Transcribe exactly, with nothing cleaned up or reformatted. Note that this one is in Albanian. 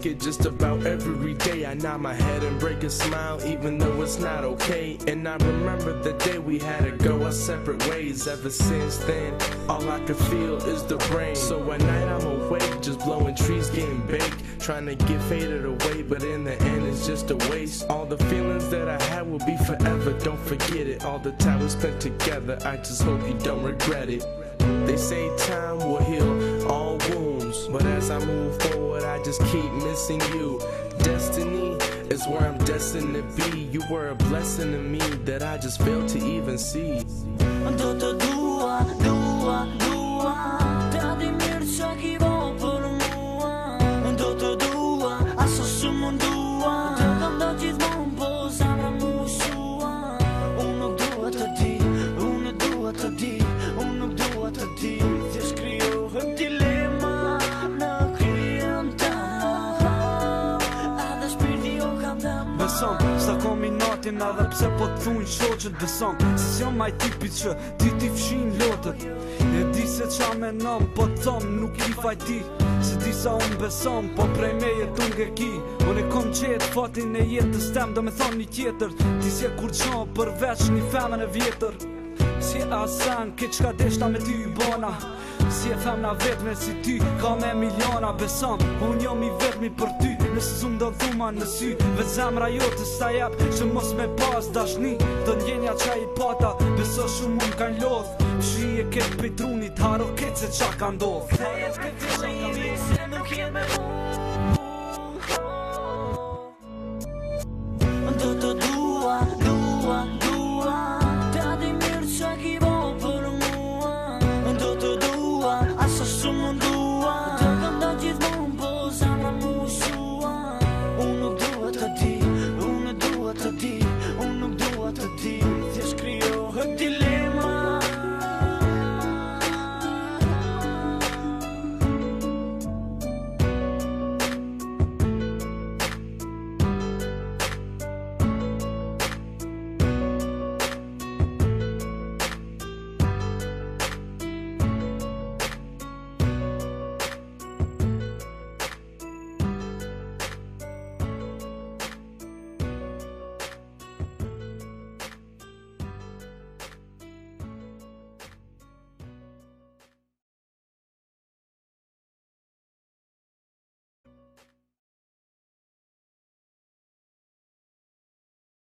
like it just about every day. I nod my head and break a smile even though it's not okay. And I remember the day we had to go our separate ways. Ever since then, all I can feel is the rain. So at night I'm awake, just blowing trees, getting baked, trying to get faded away, but in the end it's just a waste. All the feelings that I had will be forever, don't forget it. All the time we spent together, I just hope you don't regret it. They say time will heal all wounds, but as I move forward I just keep missing you. Destiny is where I'm destined to be. You were a blessing to me that I just failed to even see. Do të dua, dua, dua, ta di mirë që ki vo për mua. Do të dua, aso shumë mundua, të kam do gjithmonë po zemra mu shua. Unë nuk dua të di, unë nuk dua të di, unë nuk dua të di. Thjesht krijohet dilema në kryen tëmë, edhe shpirti jo ka dëmë. Beson, s'ta kombinatin edhe pse po t'thujnë shoqet. Beson, se s'jom maj tipi që ti t'i fshin lotët. E di se qa menon, po t'thom nuk i fajti. Se di sa unë beson, po prej me jetu nge ki. Unë e kom qetë fatin e jetës tem, do me thonë një tjetër. Ti si e kur qonë përveç një femën e vjetër. Si e asen, ke qka deshta me ty i bona. Si e femna vetme si ty, ka me miliona. Beson, unë jom i vetmi për ty, nësë s'u ndo dhuma në sy. Ve zemra jote s'ta jep, që mos me pas dashni. Të ndjenja qa i pata, beso shumë unë kan lodh. Shi e ketë pejtrunit, haro ketë se qa ka ndodh. Kthejet këtë që i se nuk jem me mu.